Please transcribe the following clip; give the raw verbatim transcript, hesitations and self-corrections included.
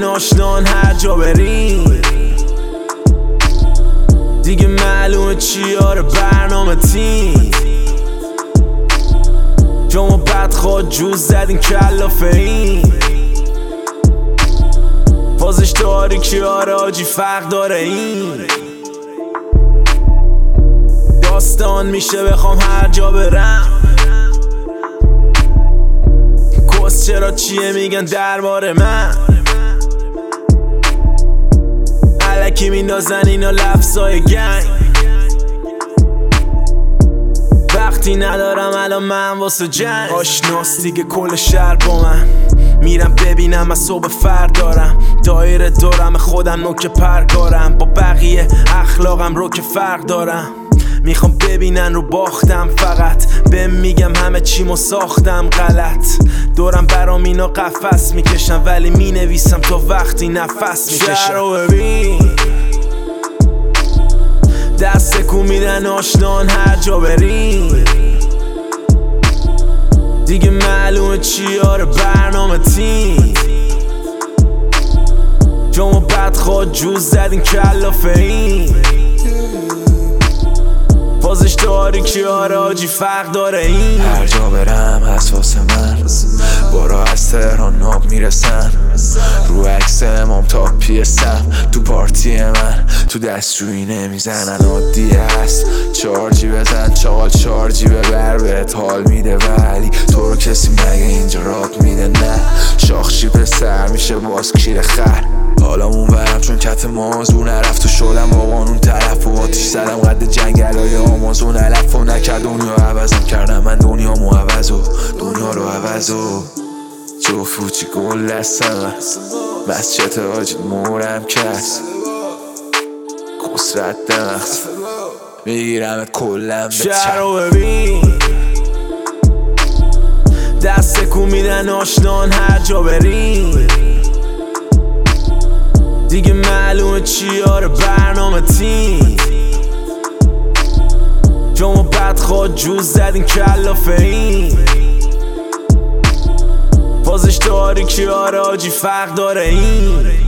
آشنان هر جا بریم دیگه معلومه چیاره برنامه تیم جامو بدخواد جوز زدین کلافه این فازش داری که آره آجی فرق داره این داستان میشه بخوام هر جا برم کس چرا چیه میگن درباره من علکی میندازن اینا لفظای گنگ وقتی ندارم الان من واسه جنگ آشناس دیگه کل شهر با من میرم ببینم از صبح فرد دارم دایره دارم خودم نوک پرگارم با بقیه اخلاقم رو که فرق دارم میخوام ببینن رو باختم فقط بهم میگم همه چیمو ساختم غلط دورم برام اینا قفس میکشم ولی مینویسم تا وقتی نفس میکشم شهر رو ببین دست کو میدن آشنان هر جا بریم دیگه معلومه چیاره برنامه تیم جامو بدخواد جوز زدین کلافه این فازش داری که آره آجی فرق داره این هر جا برم هست واسه من بارا از تهران ناب میرسن رو عکس امام تا پیسم تو پارتی من تو دستشویی نمیزنن عادیه هست چارجی بزن چاقال چارجی ببر بهت حال میده ولی تو رو کسی مگه اینجا راد میده نه شاخشی پسر میشه باز کیر خر حالا مون برم چون کت مازو نرفت و شدم با قانون طرف و آتیش زدم قد جنگل های آمازون علف و نکرد دنیا عوضم کردم من دنیا مو عوض و دنیا رو عوض و جو فوچی گل دستم مسجد آجید مورم کس کسرت دمخت میگیرمت کلم به شهر رو ببین دست کو میدن آشنان هر جا بریم دیگه معلومه چیاره برنامه تیم جامو بدخواد جوز زدین کلافه این فازش داری که آره آجی فرق داره این